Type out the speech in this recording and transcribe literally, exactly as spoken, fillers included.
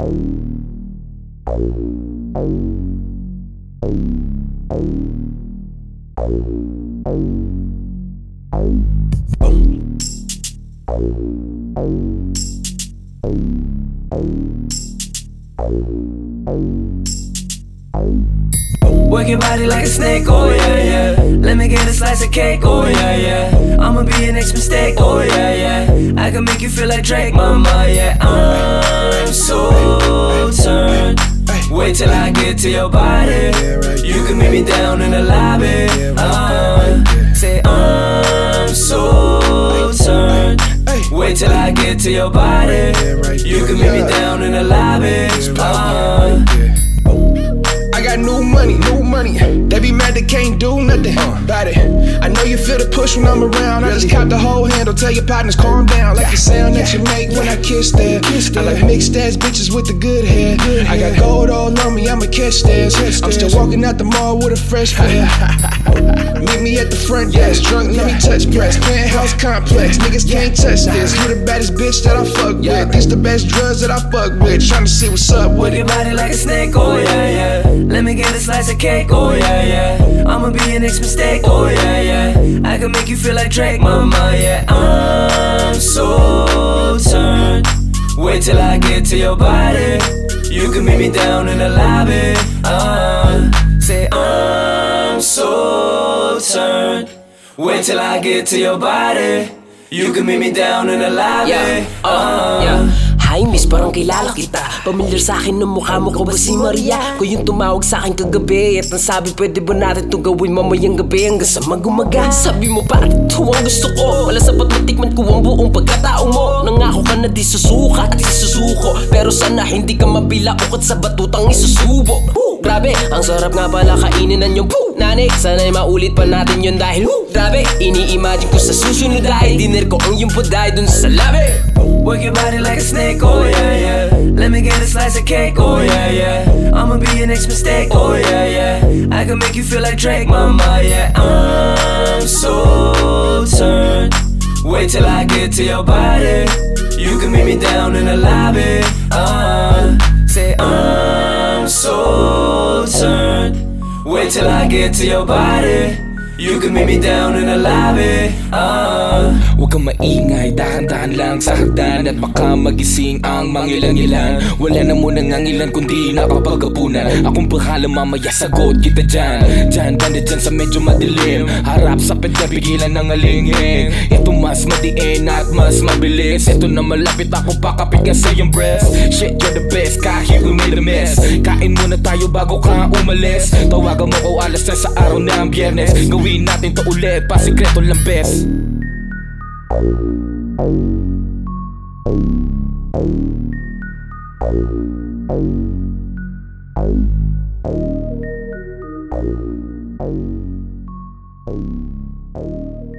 Work your body like a snake, oh yeah, yeah. Let me get a slice of cake, oh yeah, yeah. I'ma be your next mistake, oh yeah, yeah. I can make you feel like Drake, mama, yeah. I'm so turned. Wait till I get to your body. You can meet me down in the lobby. uh, Say I'm so turned. Wait till I get to your body. You can meet me down in the lobby. uh, I got new money, new money. They be mad they can't do nothing uh, about it. I know you feel the push when I'm around. I just cop the whole handle. Tell your partners calm down. Like the sound that you make when I kiss that. I like mixed ass bitches with the good hair. I got gold all on me, I'ma catch theirs. I'm still walking out the mall with a fresh pair. Meet me at the front desk, drunk, let me touch breast. Penthouse complex, niggas can't touch this. You the baddest bitch that I fuck with. This the best drugs that I fuck with. Tryna see what's up with Work your body like a snake, oh yeah, yeah. Let me get a slice of cake, oh yeah, yeah. I'ma be your next mistake, oh yeah, yeah. I can make you feel like Drake, mama, yeah. I'm so turned. Wait till I get to your body. You can meet me down in the lobby. uh, Say I'm so turned. Wait till I get to your body. You can meet me down in the lobby. Yeah, uh, yeah. Hi miss, parang kilala kita. Pamilyar sa'kin ng mukha mo, ko ba si Maria? Ko yung tumawag sa'kin kagabi at nasabi pwede ba natin itong gawin mamayang gabi hanggang sa magumaga. Sabi mo pa, ito ang gusto ko. Wala sapat matikman ko ang buong pagkatao mo. Nangako ka na di susuka at isusuko, pero sana hindi ka mabila ukot sa batutang isusubo. Woo! Grabe, ang sarap nga pala kainin ng yung poo nani. Sana'y maulit pa natin yun dahil woo! Grabe, ini-imagine ko sa susunod dahil dinner ko ang yung puday dun sa labi. Work your body like a snake, oh yeah, yeah. Let me get a slice of cake, oh yeah, yeah. I'ma be your next mistake, oh yeah, yeah. I can make you feel like Drake, mama, yeah. I'm so turned. Wait till I get to your body. You can meet me down in the lobby. uh, Say I'm so turned. Wait till I get to your body. You can meet me down in the lobby. uh. Huwag kang maingay, dahan-dahan lang sa hagdan at baka magising ang mangilan-ilan. Wala na muna ngangilan kundi nakapagapunan. Akong bahala mamaya, sagot kita dyan. Dyan, banda dyan sa medyo madilim. Harap sa pedya, pigilan ng alingin. Ito mas madiin at mas mabilis. Ito na malapit ako, pakapit ka sa iyong breast. Shit, you're the best, kahit we made a mess. Kain muna tayo bago ka umalis. Tawagan mo ko alas na sa araw ng Biyernes. Gawin natin to ulit, pasikreto lang best. Hey.